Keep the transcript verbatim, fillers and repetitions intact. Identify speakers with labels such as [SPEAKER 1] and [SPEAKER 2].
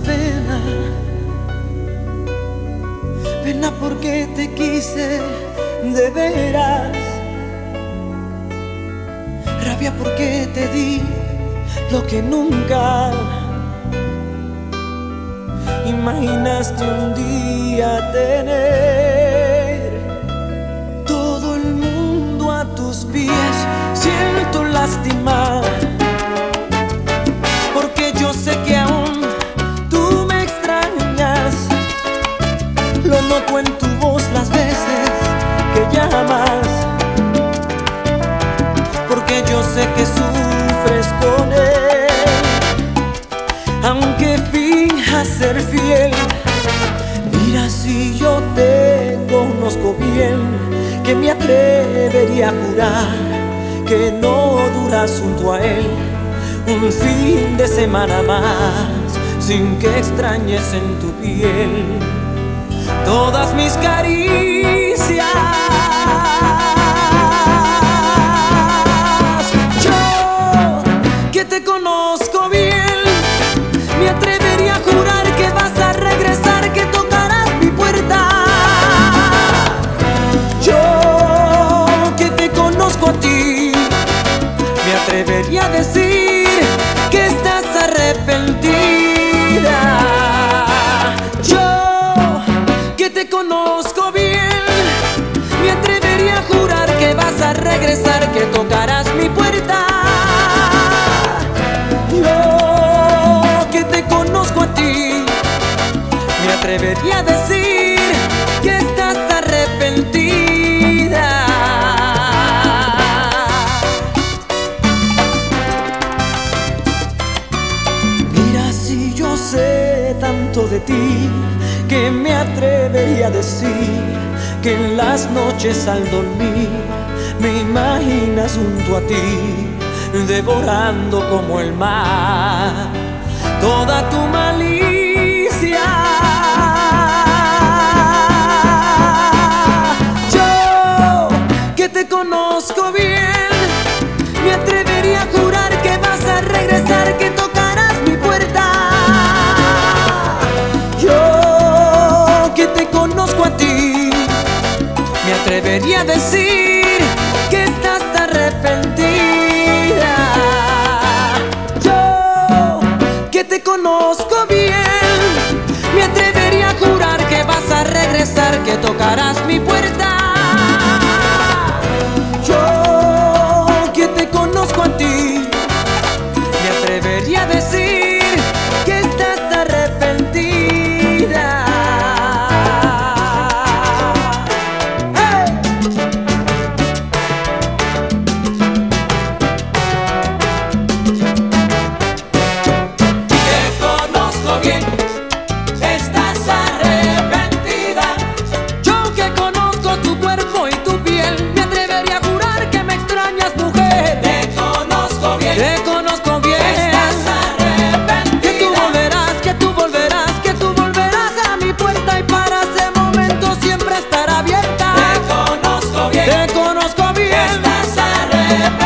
[SPEAKER 1] pena, pena porque te quise de veras, rabia porque te di lo que nunca imaginaste un día tener. Todo el mundo a tus pies, siento lástima, porque yo sé que aún tú me extrañas. Lo noto en tu voz las veces que llamas, porque yo sé que sufres con él. Aunque finjas ser fiel, mira si yo te conozco bien, que me atrevería a jurar que no duras junto a él un fin de semana más sin que extrañes en tu piel todas mis caricias. Yo, que te conozco bien, me atrevería a jurar que vas a regresar, que tocarás mi puerta. Yo, que te conozco a ti, me atrevería a decir que estás arrepentida. Yo, que te conozco bien, me atrevería a jurar que vas a regresar, que tocarás mi puerta. Yo, que te conozco a ti, me atrevería a decir que estás arrepentida. Mira si yo sé tanto de ti, que me atrevería a decir que en las noches al dormir me imaginas junto a ti, devorando como el mar toda tu malicia. Yo, que te conozco bien, me atrevería a jurar que vas a regresar, que tocarás mi puerta. Yo, que te conozco a ti, me atrevería a decir que estás arrepentida. Yo, que te conozco bien, me atrevería a jurar que vas a regresar, que tocarás mi puerta. Yo, que te conozco a ti, me atrevería a decir que estás arrepentida. Te conozco bien, estás arrepentida. Que tú volverás, que tú volverás, que tú volverás a mi puerta, y para ese momento siempre estará abierta.
[SPEAKER 2] Te conozco bien,
[SPEAKER 1] te conozco bien,
[SPEAKER 2] estás arrepentida.